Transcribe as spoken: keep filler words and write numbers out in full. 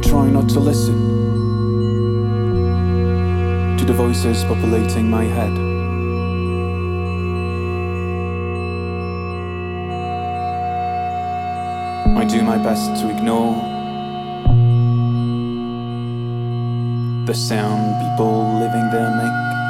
try not to listen to the voices populating my head. I do my best to ignore the sound people living there make.